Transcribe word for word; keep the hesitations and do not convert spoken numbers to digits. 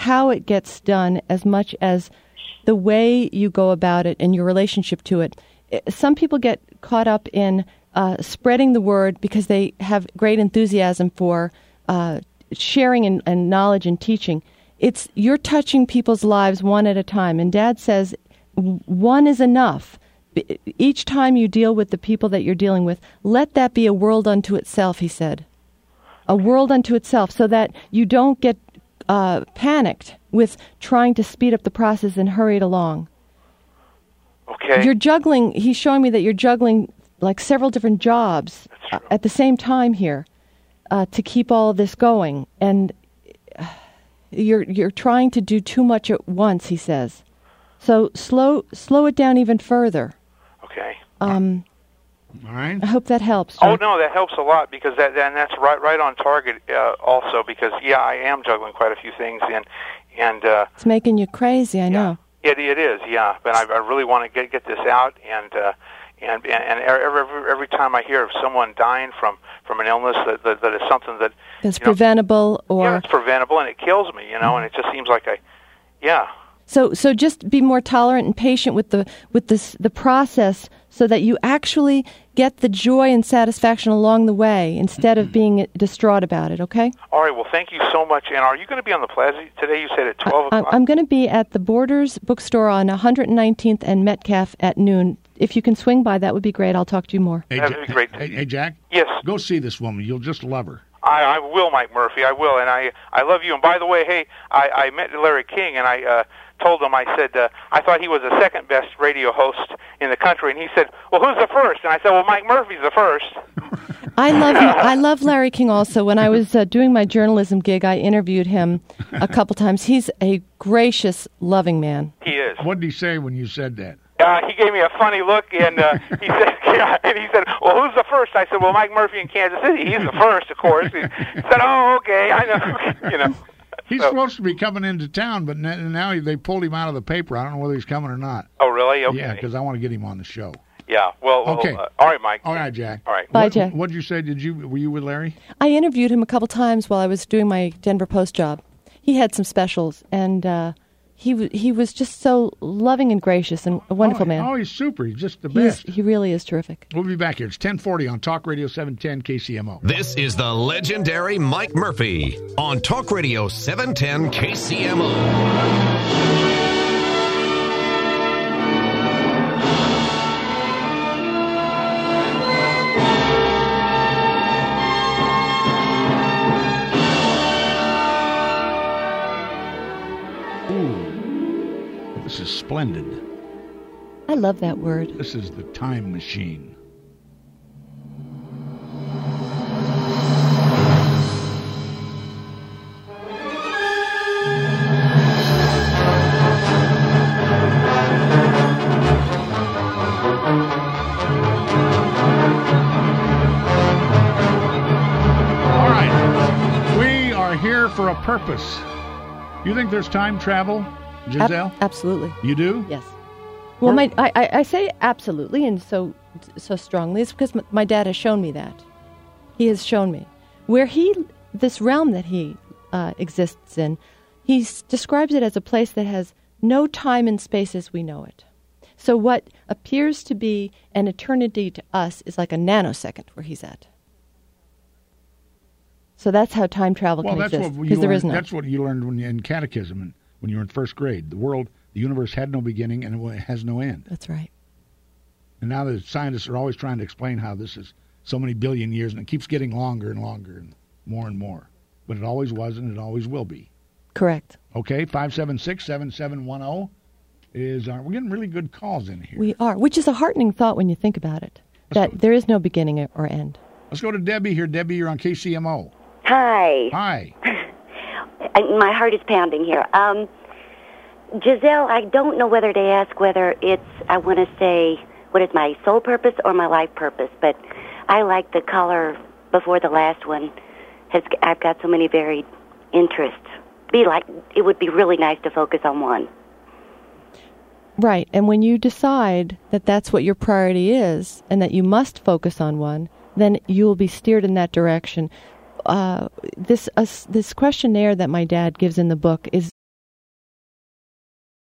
how it gets done as much as the way you go about it and your relationship to it. Some people get caught up in uh, spreading the word because they have great enthusiasm for uh, sharing and, and knowledge and teaching. It's you're touching people's lives one at a time. And Dad says one is enough. Each time you deal with the people that you're dealing with, let that be a world unto itself, he said. A world unto itself, so that you don't get uh, panicked with trying to speed up the process and hurry it along. Okay. You're juggling, he's showing me that you're juggling like several different jobs at the same time here uh, to keep all of this going. And you're you're trying to do too much at once, he says. So slow slow it down even further. Okay. Um, all right. I hope that helps. Oh, no, that helps a lot because that and that's right right on target uh, also because, yeah, I am juggling quite a few things. And, and uh, it's making you crazy, I yeah, know. It, it is, yeah. But I, I really want to get get this out. And uh, and, and, and every, every, every time I hear of someone dying from, from an illness that, that, that is something that... That's you know, preventable or... Yeah, it's preventable, and it kills me, you know, and it just seems like I... Yeah. So, so just be more tolerant and patient with the with this the process, so that you actually get the joy and satisfaction along the way instead of being distraught about it. Okay. All right. Well, thank you so much. And are you going to be on the Plaza today? You said at twelve I, o'clock. I'm going to be at the Borders Bookstore on one hundred nineteenth and Metcalf at noon. If you can swing by, that would be great. I'll talk to you more. Hey, that would be great. Hey, hey, Jack. Yes. Go see this woman. You'll just love her. I, I will, Mike Murphy. I will, and I I love you. And by the way, hey, I, I met Larry King, and I uh, told him, I said, uh, I thought he was the second best radio host in the country, and he said, well, who's the first? And I said, well, Mike Murphy's the first. I love I love Larry King also. When I was uh, doing my journalism gig, I interviewed him a couple times. He's a gracious, loving man. He is. What did he say when you said that? Uh, he gave me a funny look, and uh, he said, yeah, and he said, well, who's the first? I said, well, Mike Murphy in Kansas City. He's the first, of course. He said, oh, okay, I know, you know. He's so, supposed to be coming into town, but now they pulled him out of the paper. I don't know whether he's coming or not. Oh, really? Okay. Yeah, because I want to get him on the show. Yeah, well, well okay. Uh, all right, Mike. All right, Jack. All right. Bye, what, Jack. What did you say? Did you Were you with Larry? I interviewed him a couple times while I was doing my Denver Post job. He had some specials, and uh, he w- he was just so loving and gracious and a wonderful oh, man. Oh, he's super. He's just the he is, best. he really is terrific. We'll be back here. It's ten forty on Talk Radio seven ten K C M O. This is the legendary Mike Murphy on Talk Radio seven ten K C M O. This is splendid. I love that word. This is the time machine. All right. We are here for a purpose. You think there's time travel, Giselle? Ab- absolutely. You do? Yes. Well, my I, I, I say absolutely, and so so strongly. It's because my, my dad has shown me that. He has shown me where he this realm that he uh, exists in. He s- describes it as a place that has no time and space as we know it. So what appears to be an eternity to us is like a nanosecond where he's at. So that's how time travel well, can that's exist, what because you there learned, is none. That's what you learned when you, in catechism and when you were in first grade. The world, the universe had no beginning and it has no end. That's right. And now the scientists are always trying to explain how this is so many billion years, and it keeps getting longer and longer and more and more. But it always was and it always will be. Correct. Okay, five seven six, seven seven one zero is our, we're getting really good calls in here. We are, which is a heartening thought when you think about it, Let's that go. there is no beginning or end. Let's go to Debbie here. Debbie, you're on K C M O. Hi. Hi. My heart is pounding here. Um, Giselle, I don't know whether to ask whether it's, I want to say, what is my soul purpose or my life purpose, but I like the color before the last one. Has I've got so many varied interests. Be like, it would be really nice to focus on one. Right, and when you decide that that's what your priority is and that you must focus on one, then you will be steered in that direction. Uh, this uh, this questionnaire that my dad gives in the book is